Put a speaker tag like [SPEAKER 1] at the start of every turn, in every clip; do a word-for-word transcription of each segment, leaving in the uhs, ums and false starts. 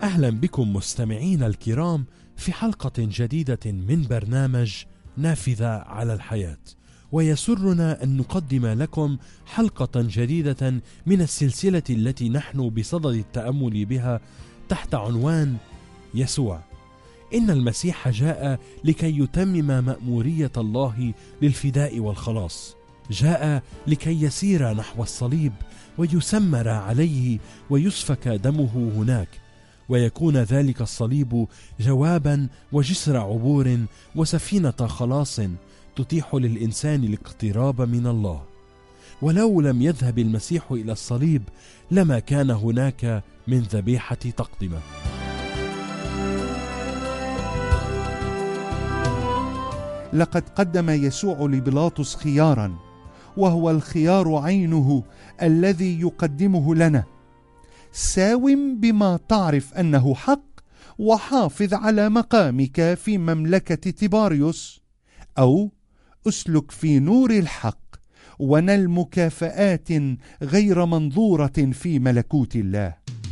[SPEAKER 1] أهلا بكم مستمعين الكرام في حلقة جديدة من برنامج نافذة على الحياة، ويسرنا أن نقدم لكم حلقة جديدة من السلسلة التي نحن بصدد التأمل بها تحت عنوان يسوع. إن المسيح جاء لكي يتمم مأمورية الله للفداء والخلاص، جاء لكي يسير نحو الصليب ويسمر عليه ويسفك دمه هناك، ويكون ذلك الصليب جوابا وجسر عبور وسفينة خلاص تتيح للإنسان الاقتراب من الله. ولو لم يذهب المسيح إلى الصليب لما كان هناك من ذبيحة تقدمة.
[SPEAKER 2] لقد قدم يسوع لبيلاطس خيارا، وهو الخيار عينه الذي يقدمه لنا: ساوم بما تعرف أنه حق، وحافظ على مقامك في مملكة تيباريوس، أو أسلك في نور الحق ونل مكافآت غير منظورة في ملكوت الله.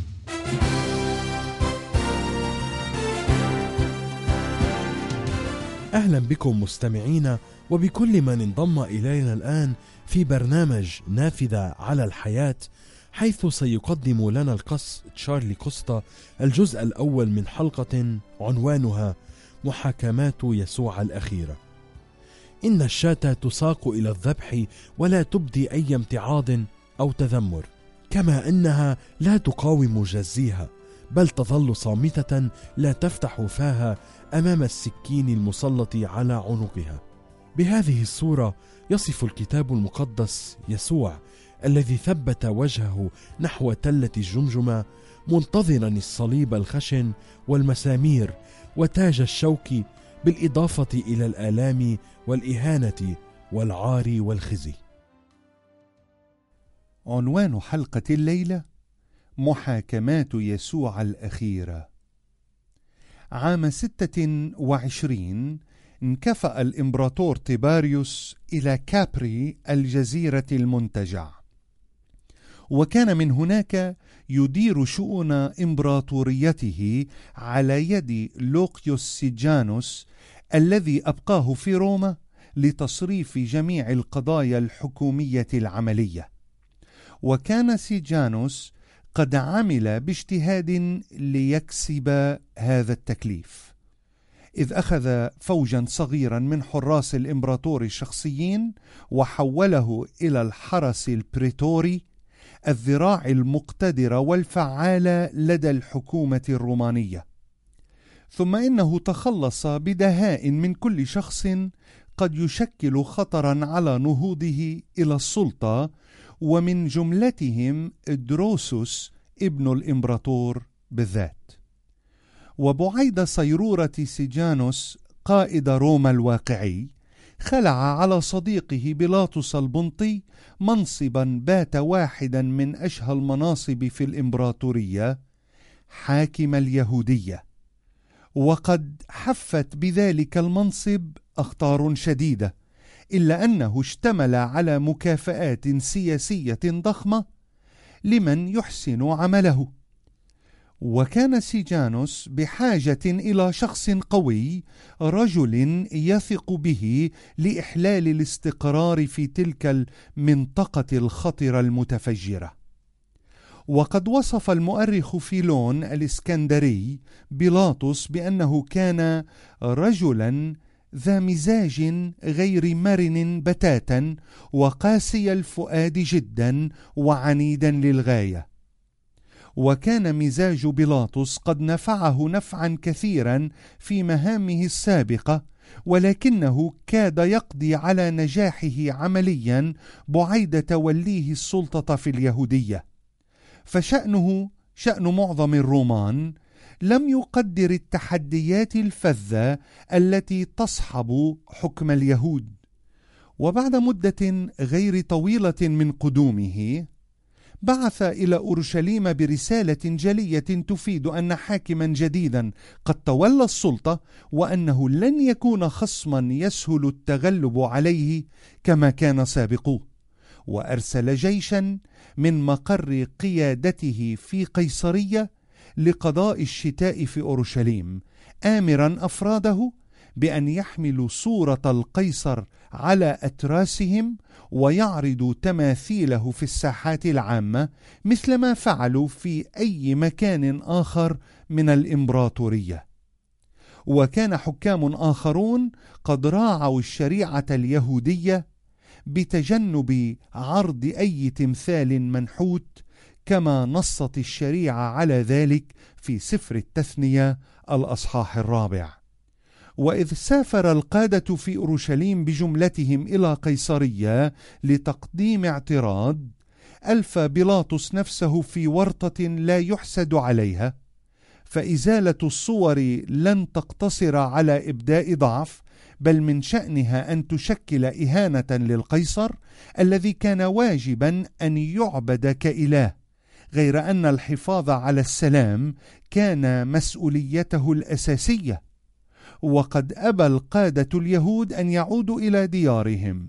[SPEAKER 1] أهلا بكم مستمعين وبكل من انضم إلينا الآن في برنامج نافذة على الحياة، حيث سيقدم لنا القس تشارلي كوستا الجزء الأول من حلقة عنوانها محاكمات يسوع الأخيرة. إن الشاة تساق إلى الذبح ولا تبدي أي امتعاض أو تذمر، كما أنها لا تقاوم جزيها، بل تظل صامتة لا تفتح فاها أمام السكين المسلط على عنقها. بهذه الصورة يصف الكتاب المقدس يسوع الذي ثبت وجهه نحو تلة الجمجمة، منتظرا الصليب الخشن والمسامير وتاج الشوك، بالإضافة إلى الآلام والإهانة والعار والخزي.
[SPEAKER 2] عنوان حلقة الليلة: محاكمات يسوع الأخيرة. عام ستة وعشرين انكفأ الإمبراطور تيباريوس إلى كابري الجزيرة المنتجع، وكان من هناك يدير شؤون إمبراطوريته على يد لوقيوس سيجانوس الذي أبقاه في روما لتصريف جميع القضايا الحكومية العملية. وكان سيجانوس قد عمل باجتهاد ليكسب هذا التكليف، إذ أخذ فوجا صغيرا من حراس الإمبراطور الشخصيين وحوله إلى الحرس البريتوري، الذراع المقتدرة والفعالة لدى الحكومة الرومانية. ثم إنه تخلص بدهاء من كل شخص قد يشكل خطرا على نهوضه إلى السلطة، ومن جملتهم دروسوس ابن الإمبراطور بالذات. وبعيد صيرورة سيجانوس قائد روما الواقعي، خلع على صديقه بيلاطس البنطي منصبا بات واحدا من أشهى المناصب في الإمبراطورية، حاكم اليهودية. وقد حفت بذلك المنصب أخطار شديدة، إلا أنه اشتمل على مكافآت سياسية ضخمة لمن يحسن عمله. وكان سيجانوس بحاجة إلى شخص قوي، رجل يثق به لإحلال الاستقرار في تلك المنطقة الخطرة المتفجرة. وقد وصف المؤرخ فيلون الإسكندري بيلاطس بأنه كان رجلا ذا مزاج غير مرن بتاتا، وقاسي الفؤاد جدا، وعنيدا للغاية. وكان مزاج بيلاطس قد نفعه نفعا كثيرا في مهامه السابقة، ولكنه كاد يقضي على نجاحه عمليا بعيد توليه السلطة في اليهودية. فشأنه شأن معظم الرومان لم يقدر التحديات الفذة التي تصحب حكم اليهود. وبعد مدة غير طويلة من قدومه، بعث إلى أورشليم برسالة جلية تفيد أن حاكما جديدا قد تولى السلطة، وأنه لن يكون خصما يسهل التغلب عليه كما كان سابقوه. وأرسل جيشا من مقر قيادته في قيصرية لقضاء الشتاء في أورشليم، آمرا أفراده بأن يحملوا صورة القيصر على أتراسهم ويعرضوا تماثيله في الساحات العامة مثل ما فعلوا في أي مكان آخر من الإمبراطورية. وكان حكام آخرون قد راعوا الشريعة اليهودية بتجنب عرض أي تمثال منحوت، كما نصت الشريعة على ذلك في سفر التثنية الأصحاح الرابع. وإذ سافر القادة في أورشليم بجملتهم إلى قيصرية لتقديم اعتراض، ألفى بيلاطس نفسه في ورطة لا يحسد عليها، فإزالة الصور لن تقتصر على إبداء ضعف، بل من شأنها أن تشكل إهانة للقيصر الذي كان واجبا أن يعبد كإله، غير أن الحفاظ على السلام كان مسؤوليته الأساسية. وقد أبى القادة اليهود أن يعودوا إلى ديارهم.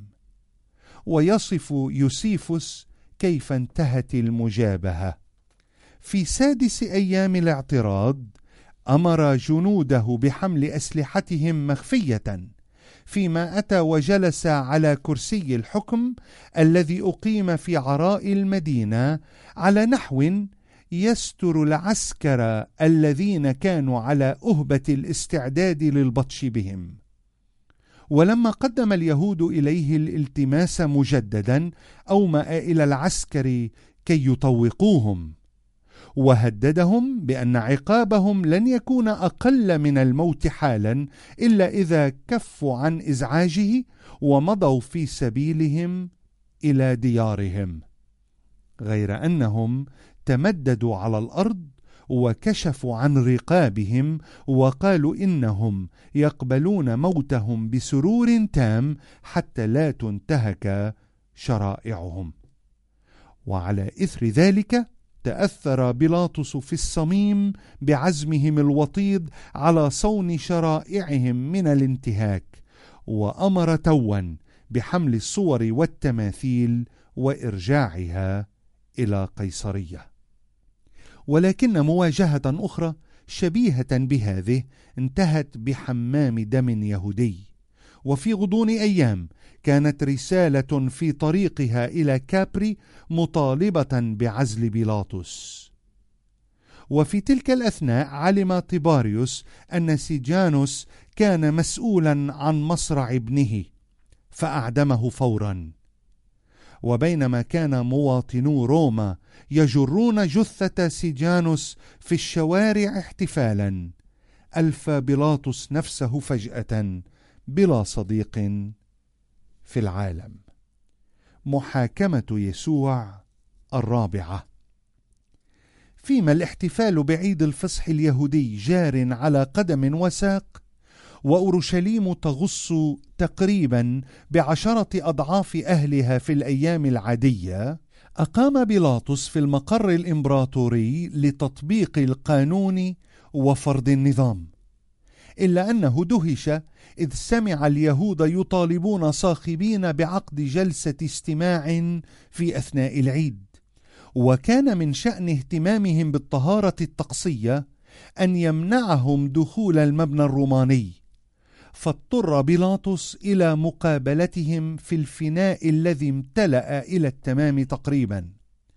[SPEAKER 2] ويصف يوسيفوس كيف انتهت المجابهة: في سادس أيام الاعتراض أمر جنوده بحمل أسلحتهم مخفية، فيما أتى وجلس على كرسي الحكم الذي أقيم في عراء المدينة على نحو يستر العسكر الذين كانوا على أهبة الاستعداد للبطش بهم. ولما قدم اليهود إليه الالتماس مجددا، أومأ إلى العسكر كي يطوقوهم، وهددهم بأن عقابهم لن يكون أقل من الموت حالا إلا إذا كفوا عن إزعاجه ومضوا في سبيلهم إلى ديارهم، غير أنهم تمددوا على الأرض وكشفوا عن رقابهم وقالوا إنهم يقبلون موتهم بسرور تام حتى لا تنتهك شرائعهم. وعلى إثر ذلك تأثر بيلاطس في الصميم بعزمهم الوطيد على صون شرائعهم من الانتهاك، وأمر توا بحمل الصور والتماثيل وإرجاعها إلى قيصرية. ولكن مواجهة أخرى شبيهة بهذه انتهت بحمام دم يهودي. وفي غضون أيام كانت رسالة في طريقها إلى كابري مطالبة بعزل بيلاطس. وفي تلك الأثناء علم طيباريوس أن سيجانوس كان مسؤولا عن مصرع ابنه، فأعدمه فورا. وبينما كان مواطنو روما يجرون جثة سيجانوس في الشوارع احتفالا، ألفى بيلاطس نفسه فجأة بلا صديق في العالم. محاكمة يسوع الرابعة. فيما الاحتفال بعيد الفصح اليهودي جار على قدم وساق، وأورشليم تغص تقريبا بعشرة أضعاف أهلها في الأيام العادية، أقام بيلاطس في المقر الإمبراطوري لتطبيق القانون وفرض النظام، إلا أنه دهش إذ سمع اليهود يطالبون صاخبين بعقد جلسة استماع في أثناء العيد. وكان من شأن اهتمامهم بالطهارة الطقسية أن يمنعهم دخول المبنى الروماني، فاضطر بيلاطس إلى مقابلتهم في الفناء الذي امتلأ إلى التمام تقريبا.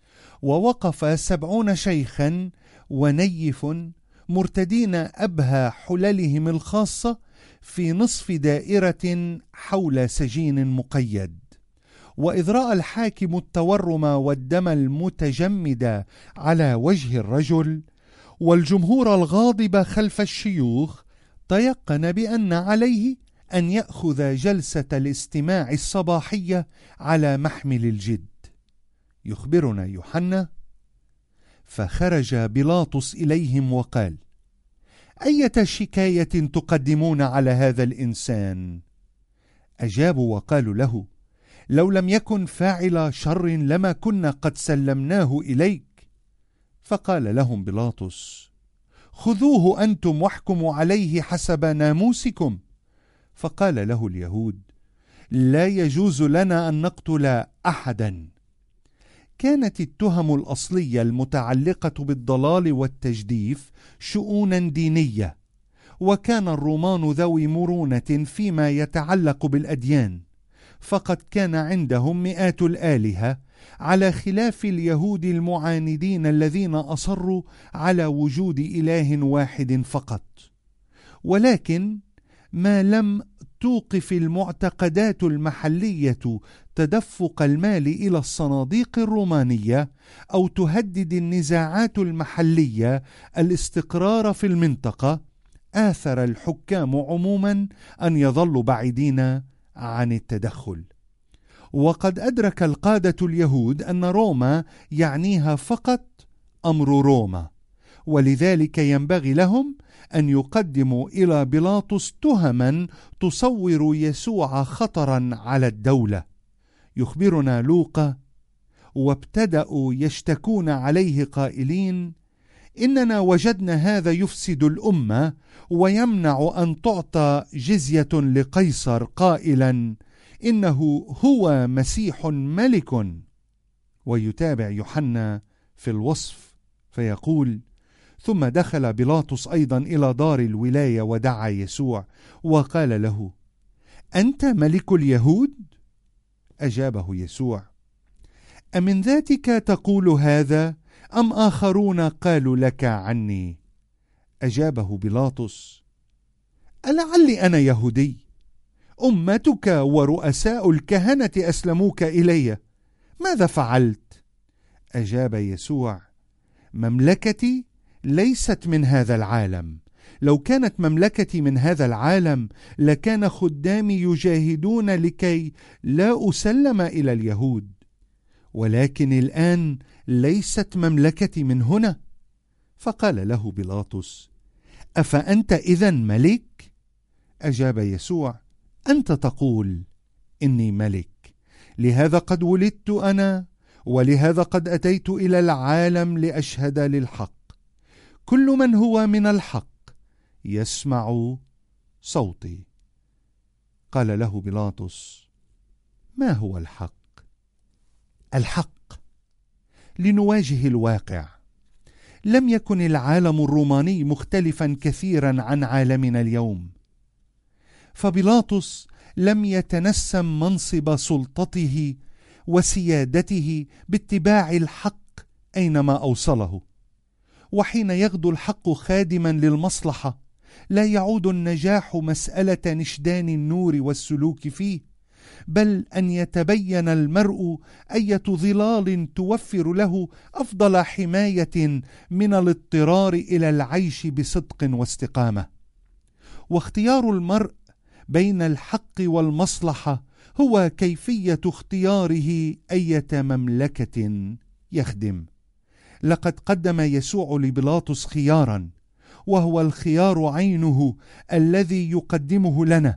[SPEAKER 2] ووقف سبعون شيخا ونيف مرتدين أبهى حللهم الخاصة في نصف دائرة حول سجين مقيد. وإذ رأى الحاكم التورم والدم المتجمد على وجه الرجل والجمهور الغاضب خلف الشيوخ، تيقن بأن عليه أن يأخذ جلسة الاستماع الصباحية على محمل الجد. يخبرنا يوحنا: فخرج بيلاطس إليهم وقال: أية شكاية تقدمون على هذا الإنسان؟ أجابوا وقالوا له: لو لم يكن فاعل شر لما كنا قد سلمناه إليك. فقال لهم بيلاطس: خذوه أنتم واحكموا عليه حسب ناموسكم. فقال له اليهود: لا يجوز لنا أن نقتل أحدا. كانت التهم الأصلية المتعلقة بالضلال والتجديف شؤونا دينية، وكان الرومان ذوي مرونة فيما يتعلق بالأديان، فقد كان عندهم مئات الآلهة، على خلاف اليهود المعاندين الذين أصروا على وجود إله واحد فقط. ولكن ما لم توقف المعتقدات المحلية تدفق المال إلى الصناديق الرومانية أو تهدد النزاعات المحلية الاستقرار في المنطقة، آثر الحكام عموما أن يظلوا بعيدين عن التدخل. وقد أدرك القادة اليهود أن روما يعنيها فقط أمر روما، ولذلك ينبغي لهم أن يقدموا إلى بيلاطس تهما تصور يسوع خطرا على الدولة. يخبرنا لوقا: وابتدأوا يشتكون عليه قائلين: إننا وجدنا هذا يفسد الأمة ويمنع أن تعطى جزية لقيصر، قائلا إنه هو مسيح ملك. ويتابع يوحنا في الوصف فيقول: ثم دخل بيلاطس أيضا إلى دار الولاية ودعا يسوع وقال له: أنت ملك اليهود؟ أجابه يسوع: أمن ذاتك تقول هذا أم آخرون قالوا لك عني؟ أجابه بيلاطس: ألعلي أنا يهودي؟ أمتك ورؤساء الكهنة أسلموك إلي، ماذا فعلت؟ أجاب يسوع: مملكتي ليست من هذا العالم. لو كانت مملكتي من هذا العالم لكان خدامي يجاهدون لكي لا أسلم إلى اليهود، ولكن الآن ليست مملكتي من هنا. فقال له بيلاطس: أفأنت إذن ملك؟ أجاب يسوع: أنت تقول إني ملك. لهذا قد ولدت أنا، ولهذا قد أتيت إلى العالم لأشهد للحق. كل من هو من الحق يسمع صوتي. قال له بيلاطس: ما هو الحق؟ الحق لنواجه الواقع. لم يكن العالم الروماني مختلفا كثيرا عن عالمنا اليوم، فبيلاطس لم يتنسم منصب سلطته وسيادته باتباع الحق أينما أوصله. وحين يغدو الحق خادما للمصلحة لا يعود النجاح مسألة نشدان النور والسلوك فيه، بل أن يتبين المرء أية ظلال توفر له أفضل حماية من الاضطرار إلى العيش بصدق واستقامة. واختيار المرء بين الحق والمصلحة هو كيفية اختياره أية مملكة يخدم. لقد قدم يسوع لبيلاطس خيارا، وهو الخيار عينه الذي يقدمه لنا: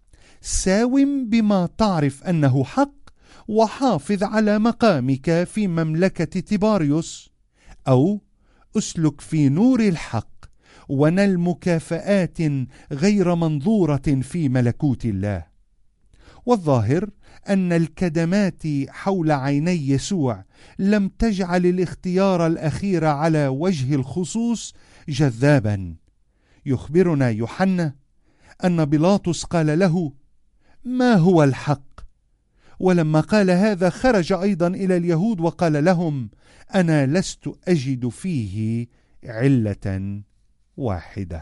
[SPEAKER 2] ساوم بما تعرف أنه حق وحافظ على مقامك في مملكة تيباريوس، أو أسلك في نور الحق ونل مكافآت غير منظورة في ملكوت الله. والظاهر أن الكدمات حول عيني يسوع لم تجعل الاختيار الأخير على وجه الخصوص جذابا. يخبرنا يوحنا أن بيلاطس قال له: ما هو الحق؟ ولما قال هذا خرج أيضا إلى اليهود وقال لهم: أنا لست أجد فيه علة واحدة.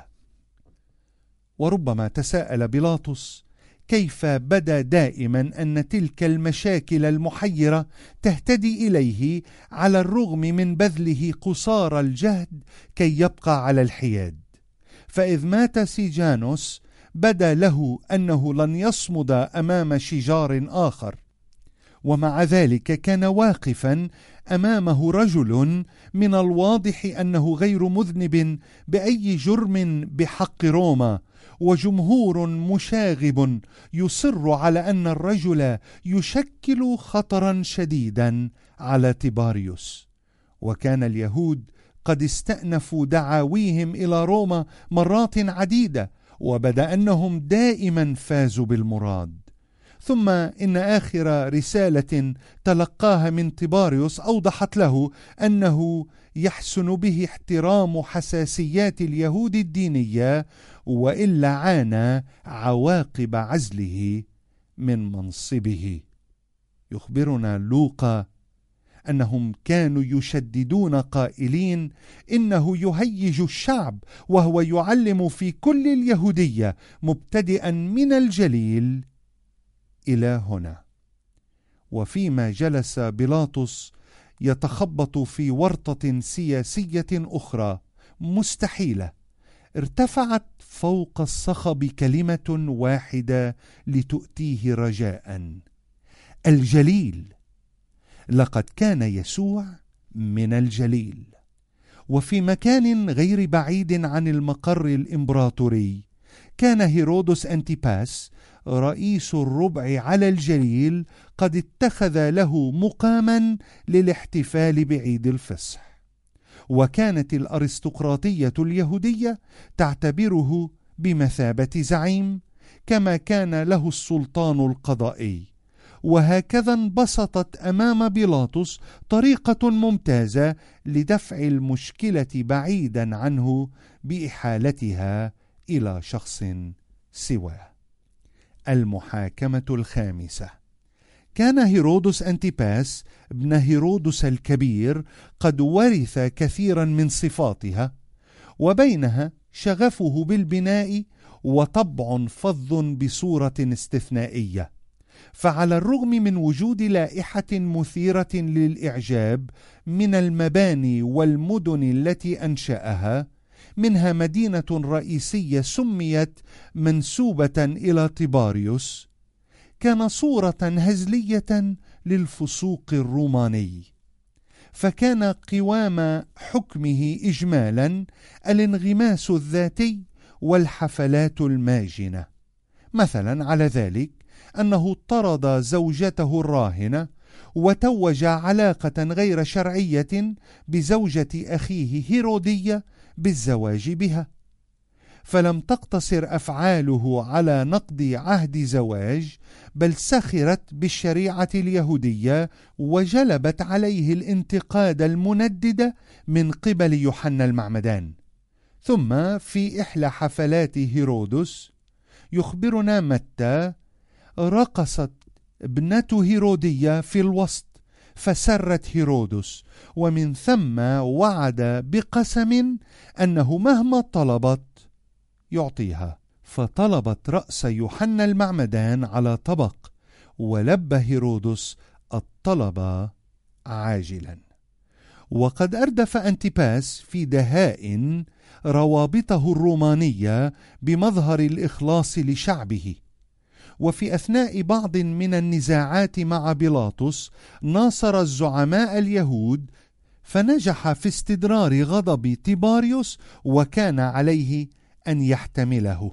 [SPEAKER 2] وربما تساءل بيلاطس كيف بدا دائما أن تلك المشاكل المحيرة تهتدي إليه على الرغم من بذله قصارى الجهد كي يبقى على الحياد. فإذ مات سيجانوس بدا له أنه لن يصمد أمام شجار آخر، ومع ذلك كان واقفا أمامه رجل من الواضح أنه غير مذنب بأي جرم بحق روما، وجمهور مشاغب يصر على أن الرجل يشكل خطرا شديدا على تيباريوس. وكان اليهود قد استأنفوا دعاويهم إلى روما مرات عديدة، وبدا أنهم دائما فازوا بالمراد. ثم إن آخر رسالة تلقاها من طيباريوس أوضحت له أنه يحسن به احترام حساسيات اليهود الدينية، وإلا عانى عواقب عزله من منصبه. يخبرنا لوقا أنهم كانوا يشددون قائلين إنه يهيج الشعب وهو يعلم في كل اليهودية مبتدئا من الجليل إلى هنا. وفيما جلس بيلاطس يتخبط في ورطة سياسية أخرى مستحيلة، ارتفعت فوق الصخب كلمة واحدة لتؤتيه رجاء: الجليل. لقد كان يسوع من الجليل، وفي مكان غير بعيد عن المقر الإمبراطوري كان هيرودس أنتيباس رئيس الربع على الجليل قد اتخذ له مقاما للاحتفال بعيد الفصح، وكانت الأرستقراطية اليهودية تعتبره بمثابة زعيم، كما كان له السلطان القضائي. وهكذا انبسطت أمام بيلاطس طريقة ممتازة لدفع المشكلة بعيدا عنه بإحالتها إلى شخص سواه. المحاكمة الخامسة. كان هيرودس أنتيباس ابن هيرودس الكبير قد ورث كثيرا من صفاتها، وبينها شغفه بالبناء وطبع فظ بصورة استثنائية. فعلى الرغم من وجود لائحة مثيرة للإعجاب من المباني والمدن التي أنشأها، منها مدينة رئيسية سميت منسوبة إلى طيباريوس، كان صورة هزلية للفسوق الروماني. فكان قوام حكمه إجمالا الانغماس الذاتي والحفلات الماجنة. مثلا على ذلك أنه طرد زوجته الراهنة وتوج علاقة غير شرعية بزوجة أخيه هيرودية بالزواج بها. فلم تقتصر أفعاله على نقض عهد زواج، بل سخرت بالشريعة اليهودية وجلبت عليه الانتقاد المندد من قبل يوحنا المعمدان. ثم في إحدى حفلات هيرودس يخبرنا متى: رقصت ابنة هيرودية في الوسط فسرت هيرودس، ومن ثم وعد بقسم أنه مهما طلبت يعطيها. فطلبت رأس يوحنا المعمدان على طبق، ولبى هيرودس الطلب عاجلا. وقد أردف أنتيباس في دهاء روابطه الرومانية بمظهر الإخلاص لشعبه. وفي أثناء بعض من النزاعات مع بيلاطس ناصر الزعماء اليهود، فنجح في استدرار غضب طيباريوس وكان عليه أن يحتمله.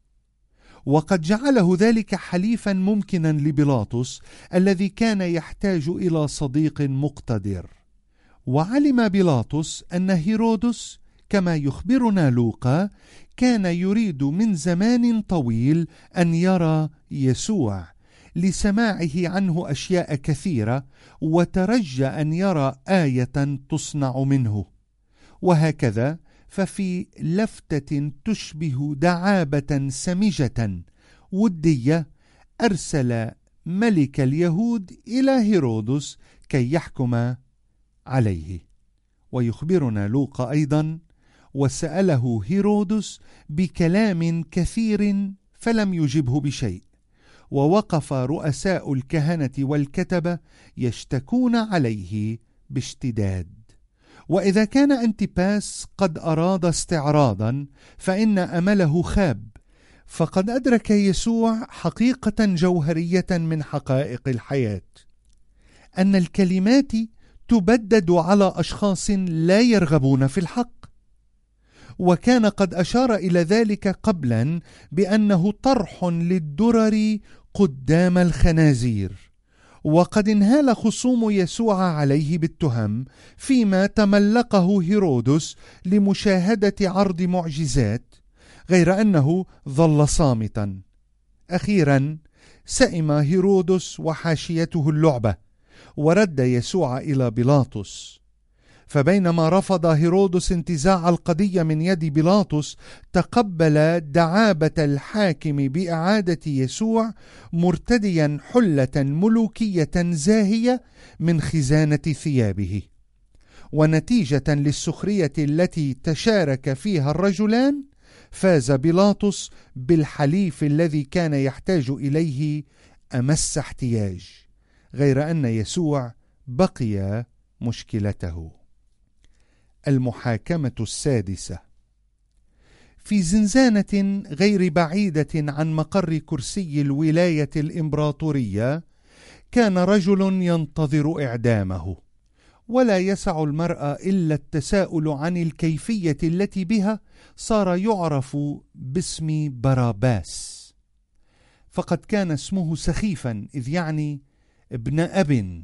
[SPEAKER 2] وقد جعله ذلك حليفا ممكنا لبيلاطس الذي كان يحتاج إلى صديق مقتدر. وعلم بيلاطس أن هيرودس كما يخبرنا لوقا كان يريد من زمان طويل أن يرى يسوع لسماعه عنه أشياء كثيرة، وترجى أن يرى آية تصنع منه. وهكذا ففي لفتة تشبه دعابة سمجة ودية أرسل ملك اليهود إلى هيرودس كي يحكم عليه. ويخبرنا لوقا أيضا: وسأله هيرودس بكلام كثير فلم يجبه بشيء، ووقف رؤساء الكهنة والكتبة يشتكون عليه باشتداد. وإذا كان أنتيباس قد أراد استعراضا فإن أمله خاب، فقد أدرك يسوع حقيقة جوهرية من حقائق الحياة، أن الكلمات تبدد على أشخاص لا يرغبون في الحق. وكان قد أشار إلى ذلك قبلا بأنه طرح للدرر قدام الخنازير. وقد انهال خصوم يسوع عليه بالتهم فيما تملقه هيرودس لمشاهدة عرض معجزات، غير أنه ظل صامتا. أخيرا سئم هيرودس وحاشيته اللعبة، ورد يسوع إلى بيلاطس. فبينما رفض هيرودس انتزاع القضية من يد بيلاطس، تقبل دعابة الحاكم بإعادة يسوع مرتديا حلة ملوكية زاهية من خزانة ثيابه. ونتيجة للسخرية التي تشارك فيها الرجلان، فاز بيلاطس بالحليف الذي كان يحتاج إليه أمس احتياج، غير أن يسوع بقي مشكلته. المحاكمة السادسة. في زنزانة غير بعيدة عن مقر كرسي الولاية الإمبراطورية، كان رجل ينتظر إعدامه، ولا يسع المرء إلا التساؤل عن الكيفية التي بها صار يعرف باسم باراباس. فقد كان اسمه سخيفا، إذ يعني ابن أب،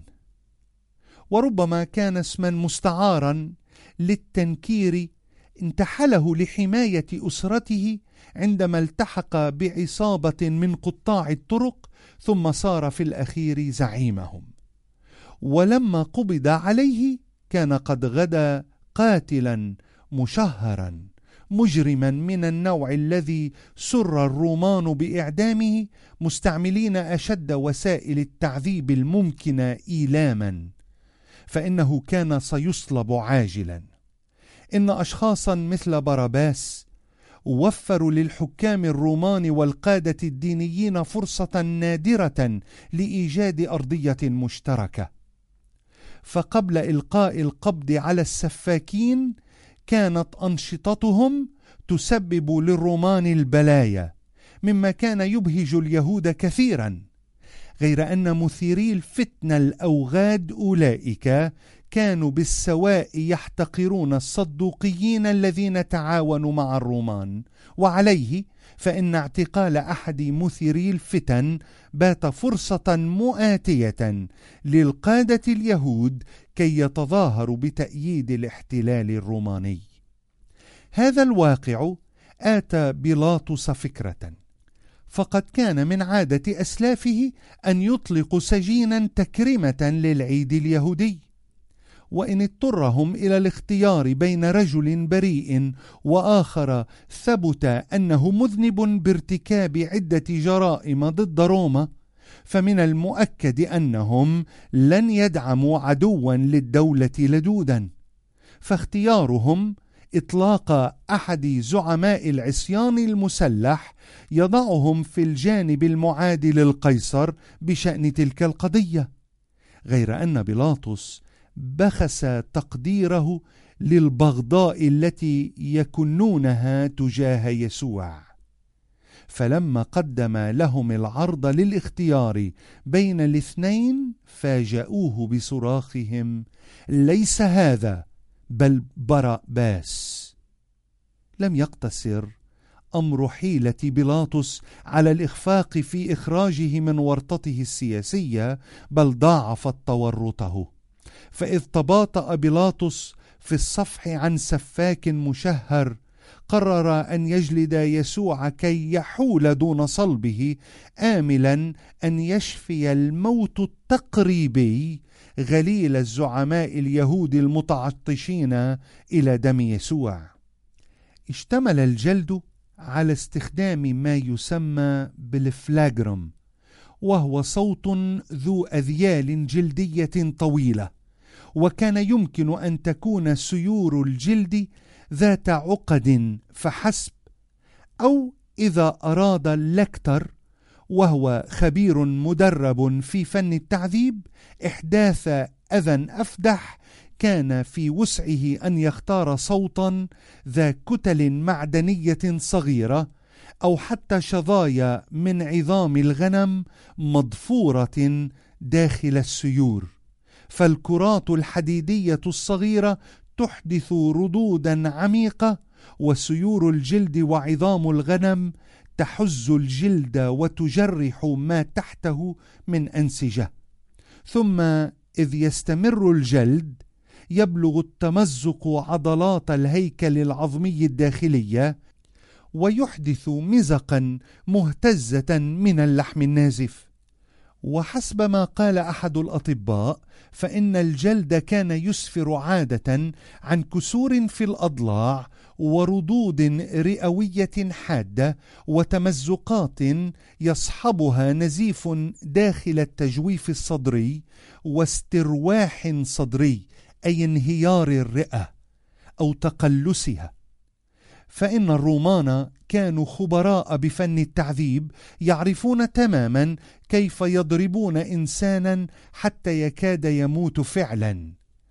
[SPEAKER 2] وربما كان اسما مستعارا للتنكير انتحله لحماية أسرته عندما التحق بعصابة من قطاع الطرق، ثم صار في الأخير زعيمهم. ولما قبض عليه كان قد غدا قاتلا مشهرا، مجرما من النوع الذي سر الرومان بإعدامه، مستعملين أشد وسائل التعذيب الممكنة إيلاما، فإنه كان سيصلب عاجلا. إن أشخاصا مثل باراباس وفروا للحكام الرومان والقادة الدينيين فرصة نادرة لإيجاد أرضية مشتركة. فقبل إلقاء القبض على السفاكين، كانت أنشطتهم تسبب للرومان البلايا، مما كان يبهج اليهود كثيرا، غير أن مثيري الفتنة الأوغاد أولئك كانوا بالسواء يحتقرون الصدوقيين الذين تعاونوا مع الرومان. وعليه فإن اعتقال أحد مثيري الفتن بات فرصة مؤاتية للقادة اليهود كي يتظاهروا بتأييد الاحتلال الروماني. هذا الواقع آتى بيلاطس فكرة، فقد كان من عادة أسلافه أن يطلق سجينا تكرمة للعيد اليهودي، وإن اضطرهم إلى الاختيار بين رجل بريء وآخر ثبت أنه مذنب بارتكاب عدة جرائم ضد روما، فمن المؤكد أنهم لن يدعموا عدوا للدولة لدودا، فاختيارهم إطلاق أحد زعماء العصيان المسلح يضعهم في الجانب المعادي للقيصر بشأن تلك القضية، غير أن بيلاطس بخس تقديره للبغضاء التي يكنونها تجاه يسوع. فلما قدم لهم العرض للاختيار بين الاثنين، فاجأوه بصراخهم: ليس هذا بل باراباس. لم يقتصر أمر حيلة بيلاطس على الإخفاق في إخراجه من ورطته السياسية، بل ضاعفت تورطه. فإذ تباطأ بيلاطس في الصفح عن سفاك مشهر، قرر أن يجلد يسوع كي يحول دون صلبه، آملا أن يشفي الموت التقريبي غليل الزعماء اليهود المتعطشين إلى دم يسوع. اشتمل الجلد على استخدام ما يسمى بالفلاجرم، وهو صوت ذو أذيال جلدية طويلة، وكان يمكن أن تكون سيور الجلد ذات عقد فحسب، أو إذا أراد اللكتر وهو خبير مدرب في فن التعذيب إحداث أذى أفدح، كان في وسعه أن يختار صوتا ذا كتل معدنية صغيرة، أو حتى شظايا من عظام الغنم مضفورة داخل السيور، فالكرات الحديدية الصغيرة تحدث ردودا عميقة، وسيور الجلد وعظام الغنم تحز الجلد وتجرح ما تحته من أنسجة. ثم إذ يستمر الجلد، يبلغ التمزق عضلات الهيكل العظمي الداخلية، ويحدث مزقا مهتزة من اللحم النازف. وحسب ما قال أحد الأطباء فإن الجلد كان يسفر عادة عن كسور في الأضلاع وردود رئوية حادة وتمزقات يصحبها نزيف داخل التجويف الصدري واسترواح صدري، أي انهيار الرئة أو تقلصها. فإن الرومان كانوا خبراء بفن التعذيب، يعرفون تماما كيف يضربون إنسانا حتى يكاد يموت فعلا،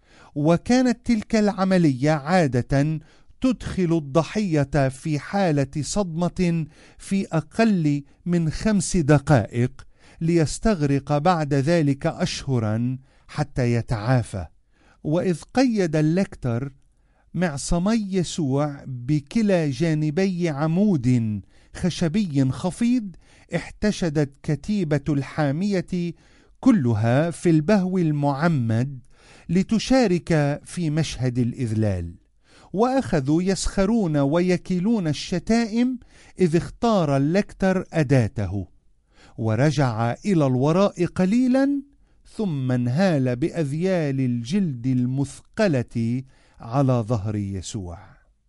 [SPEAKER 2] وكانت تلك العملية عادة تدخل الضحية في حالة صدمة في أقل من خمس دقائق ليستغرق بعد ذلك أشهرا حتى يتعافى. وإذ قيد اللكتر معصمي يسوع بكلا جانبي عمود خشبي خفيض، احتشدت كتيبة الحامية كلها في البهو المعمد لتشارك في مشهد الإذلال، وأخذوا يسخرون ويكيلون الشتائم إذ اختار اللكتر أداته، ورجع إلى الوراء قليلا ثم انهال بأذيال الجلد المثقلة على ظهر يسوع.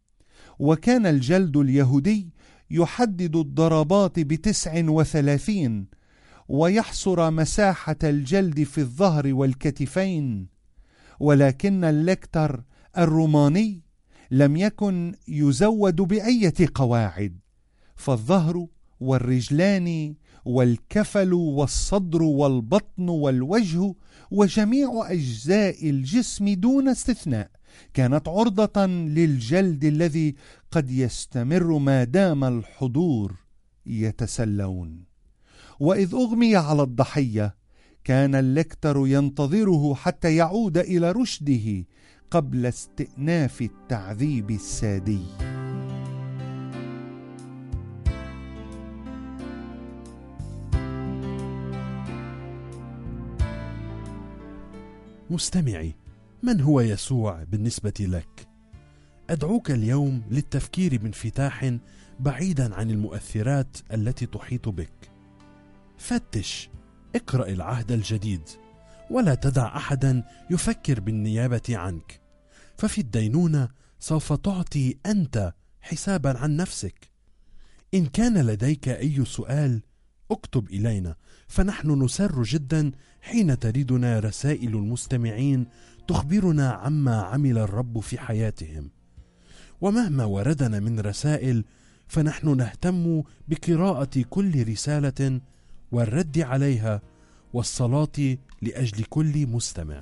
[SPEAKER 2] وكان الجلد اليهودي يحدد الضربات بتسع وثلاثين ويحصر مساحة الجلد في الظهر والكتفين، ولكن اللكتر الروماني لم يكن يزود بأية قواعد، فالظهر والرجلان والكفل والصدر والبطن والوجه وجميع أجزاء الجسم دون استثناء كانت عرضة للجلد الذي قد يستمر ما دام الحضور يتسلون. وإذ أغمي على الضحية كان اللكتر ينتظره حتى يعود إلى رشده قبل استئناف التعذيب السادي.
[SPEAKER 1] مستمعي، من هو يسوع بالنسبة لك؟ أدعوك اليوم للتفكير بانفتاح بعيدا عن المؤثرات التي تحيط بك. فتش، اقرأ العهد الجديد، ولا تدع أحدا يفكر بالنيابة عنك، ففي الدينونة سوف تعطي أنت حسابا عن نفسك. إن كان لديك أي سؤال اكتب إلينا، فنحن نسر جدا حين تريدنا رسائل المستمعين تخبرنا عما عمل الرب في حياتهم. ومهما وردنا من رسائل فنحن نهتم بقراءة كل رسالة والرد عليها والصلاة لأجل كل مستمع.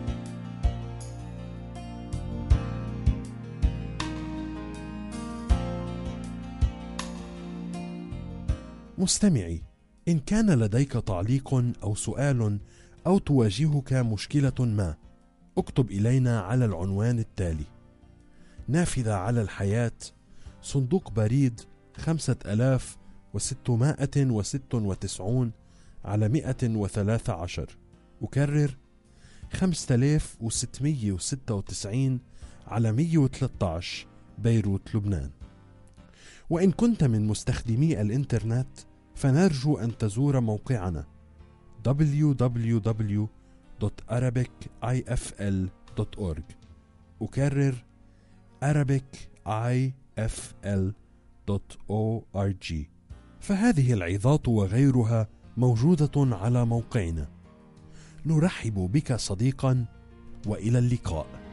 [SPEAKER 1] مستمعي، إن كان لديك تعليق أو سؤال أو تواجهك مشكلة ما، اكتب إلينا على العنوان التالي: نافذة على الحياة، صندوق بريد خمسة آلاف وستمائة وستة وتسعين على مائة وثلاثة عشر. أكرر: خمسة آلاف وستمائة وستة وتسعين على مائة وثلاثة عشر، بيروت، لبنان. وإن كنت من مستخدمي الإنترنت فنرجو أن تزور موقعنا دبليو دبليو دبليو دوت arabic i f l دوت org. أكرر: arabic i f l دوت org. فهذه العظات وغيرها موجودة على موقعنا. نرحب بك صديقا، وإلى اللقاء.